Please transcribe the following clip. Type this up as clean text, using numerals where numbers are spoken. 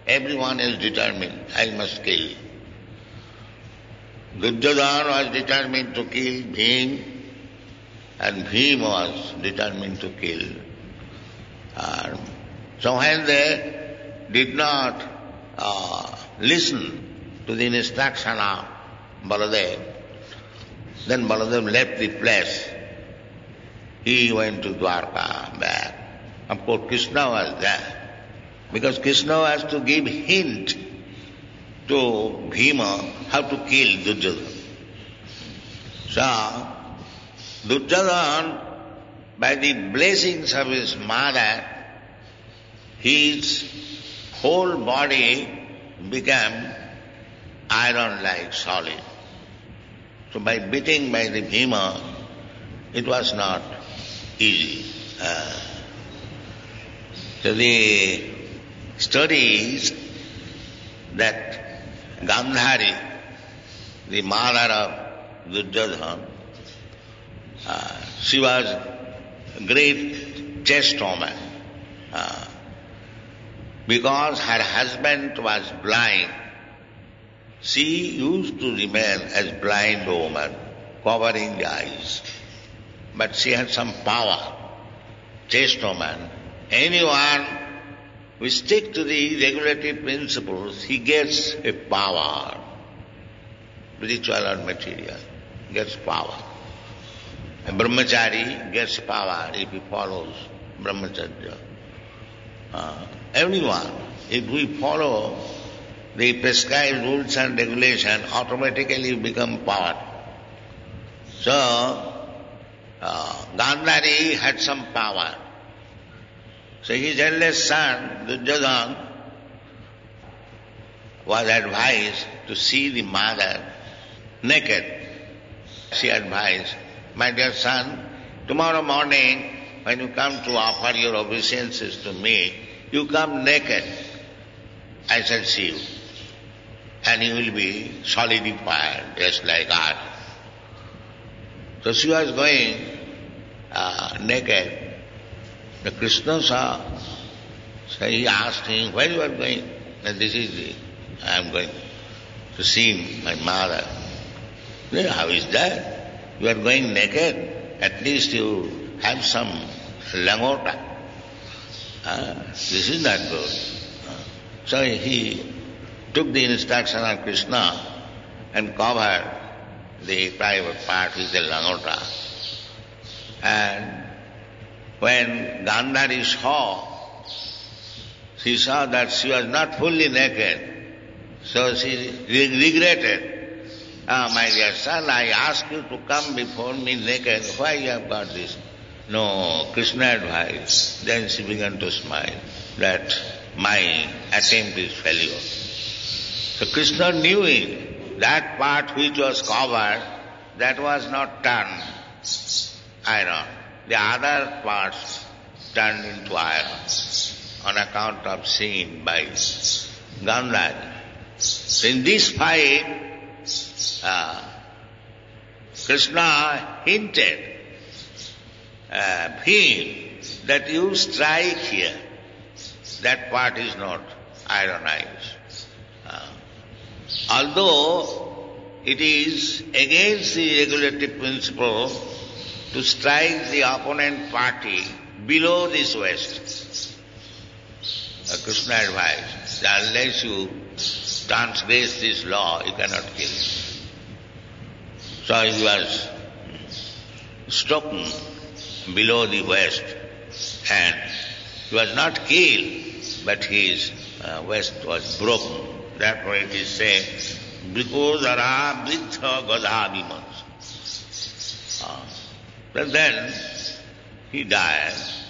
Everyone is determined, I must kill. Duryodhana was determined to kill Bhim, and Bhim was determined to kill. So when they did not listen to the instruction of Baladev, then Baladev left the place. He went to Dwarka back. Of course, Krishna was there, because Krishna was to give hint to Bhima how to kill Duryodhana. So, Duryodhana, by the blessings of his mother, his whole body became iron-like solid. So by beating by the Bhima, it was not easy. So the story is that Gandhari, the mother of Duryodhana, she was a great chaste woman. Because her husband was blind, she used to remain as blind woman, covering the eyes. But she had some power, chaste woman. Anyone who stick to the regulative principles, he gets a power, spiritual or material, gets power. A brahmachari gets power if he follows brahmacharya. Everyone, if we follow the prescribed rules and regulations, automatically become power. So, Gandhari had some power. So his eldest son, Duryodhana, was advised to see the mother naked. She advised, my dear son, tomorrow morning when you come to offer your obeisances to me, you come naked. I shall see you. And you will be solidified, just like earth. So she was going naked. The Krishna saw. So he asked him, where you are going? And I am going to see my mother. How is that? You are going naked. At least you have some langota. This is not good. So he took the instruction of Krishna and covered the private part with the langota. And when Gandhari saw, she saw that she was not fully naked. So she regretted. My dear son, I asked you to come before me naked. Why you have got this? No, Krishna advised. Then she began to smile that my attempt is failure. So Krishna knew it. That part which was covered, that was not turned iron. The other parts turned into iron on account of sin by Gandhari. So in this fight, Krishna hinted him that you strike here. That part is not ironized. Although it is against the regulative principle to strike the opponent party below this waist. Krishna advised that unless you transgress this law, you cannot kill him. So he was struck below the waist, and he was not killed, but his waist was broken. Therefore it is said, Brikodara Bridha Gadabimans. But then he died.